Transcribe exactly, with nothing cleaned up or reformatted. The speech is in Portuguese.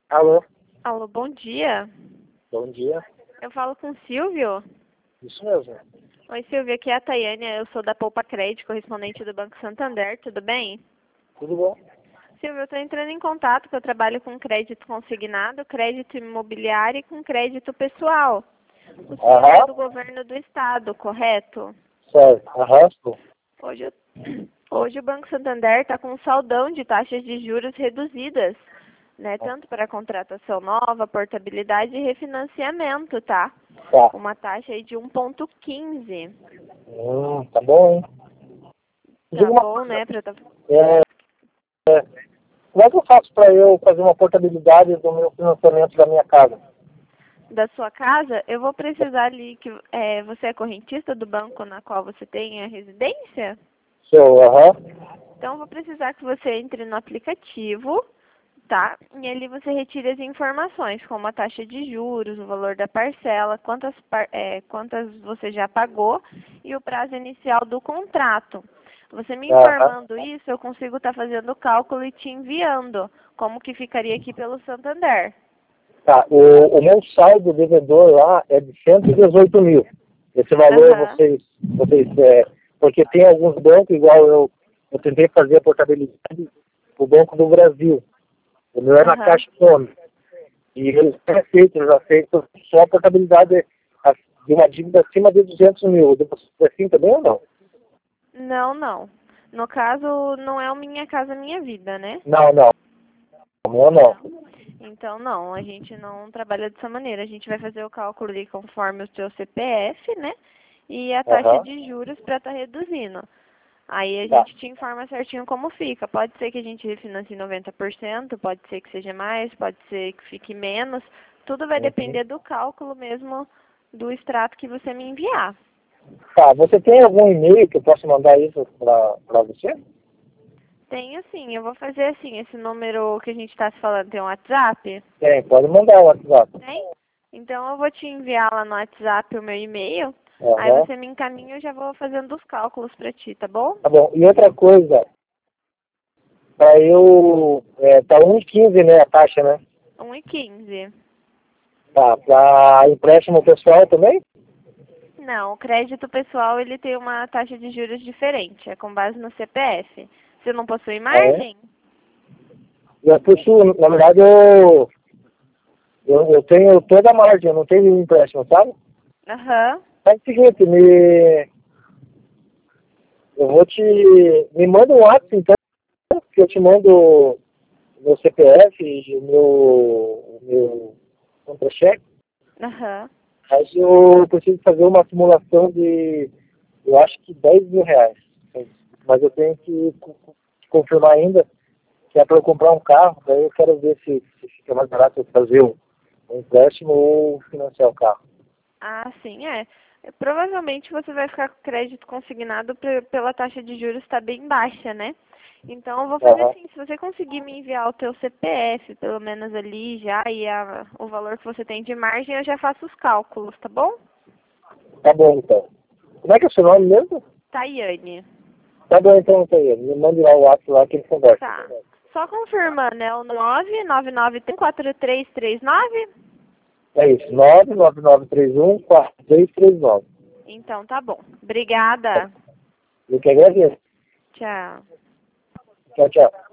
Alô, Alô, bom dia. bom dia. Eu falo com o Silvio. Isso mesmo. Oi, Silvio, aqui é a Tayane, eu sou da Poupa Crédito, correspondente do Banco Santander, tudo bem? Tudo bom? Silvio, eu estou entrando em contato, porque eu trabalho com crédito consignado, crédito imobiliário e com crédito pessoal. O senhor é Aham, do governo do estado, correto? certo. Aham, estou. Hoje, eu- hoje o Banco Santander está com um saldão de taxas de juros reduzidas, né? Tanto para contratação nova, portabilidade e refinanciamento, tá? Tá. Uma taxa aí de um ponto quinze. Hum, tá bom, hein? Diga Tá uma bom, coisa. né? Pra tá... É, é, como é que eu faço para eu fazer uma portabilidade do meu financiamento da minha casa? Da sua casa, eu vou precisar ali que é, você é correntista do banco na qual você tem a residência? Sou, aham. Então, eu vou precisar que você entre no aplicativo, tá? E ali você retire as informações, como a taxa de juros, o valor da parcela, quantas, par- é, quantas você já pagou e o prazo inicial do contrato. Você me Aham. informando isso, eu consigo estar fazendo o cálculo e te enviando, como que ficaria aqui pelo Santander. Tá, o, o meu saldo devedor lá é de cento e dezoito mil. Esse valor Aham, vocês, vocês é, porque tem alguns bancos, igual eu, eu tentei fazer a portabilidade o Banco do Brasil. O meu é na aham. Caixa Econômica. E eles têm aceito, eles aceitam só a portabilidade de uma dívida acima de duzentos mil. Depois é assim também ou não? Não, não. No caso, não é o Minha Casa Minha Vida, né? Não, não. Não, não. Não. Então, não, a gente não trabalha dessa maneira. A gente vai fazer o cálculo ali conforme o seu C P F, né? E a taxa Aham. de juros para estar reduzindo. Aí a Tá. gente te informa certinho como fica. Pode ser que a gente refinancie noventa por cento, pode ser que seja mais, pode ser que fique menos. Tudo vai Uhum. depender do cálculo mesmo do extrato que você me enviar. Tá, você tem algum e-mail que eu possa mandar isso para você? Tenho sim, eu vou fazer assim, esse número que a gente está se falando tem um WhatsApp? Tem, pode mandar o WhatsApp. Tem? Então eu vou te enviar lá no WhatsApp o meu e-mail. Aí Aham. você me encaminha e eu já vou fazendo os cálculos para ti, tá bom? Tá bom. E outra coisa, para eu. É, tá um e quinze, né, a taxa, né? Um e quinze. Tá. Para empréstimo pessoal também? Não, o crédito pessoal ele tem uma taxa de juros diferente, é com base no C P F. Você não possui Ah, é? margem? Eu possuo, na verdade, eu, eu, eu tenho toda a margem, eu não tenho nenhum empréstimo, sabe? Aham. Faz o seguinte, me, eu vou te. Me manda um WhatsApp, então, que eu te mando meu C P F, e meu, meu contra-cheque. Aham. Mas eu preciso fazer uma simulação de, eu acho que dez mil reais. Mas eu tenho que co- confirmar ainda que é para eu comprar um carro, daí eu quero ver se, se fica mais barato eu fazer um, um empréstimo ou financiar o carro. Ah, sim, é. Provavelmente você vai ficar com crédito consignado pe- pela taxa de juros está bem baixa, né? Então eu vou fazer Aham. assim, se você conseguir me enviar o teu C P F, pelo menos ali já, e a, o valor que você tem de margem, eu já faço os cálculos, tá bom? Tá bom, então. Como é que é o seu nome mesmo? Tayane. Tá bom, então, tá aí. Me mande lá o WhatsApp lá que ele conversa. Tá. Só confirmando, é o nove nove nove quatro três três nove? É isso, nove nove nove três um quatro três três nove. Então tá bom. Obrigada. Eu que agradeço. Tchau. Tchau, tchau.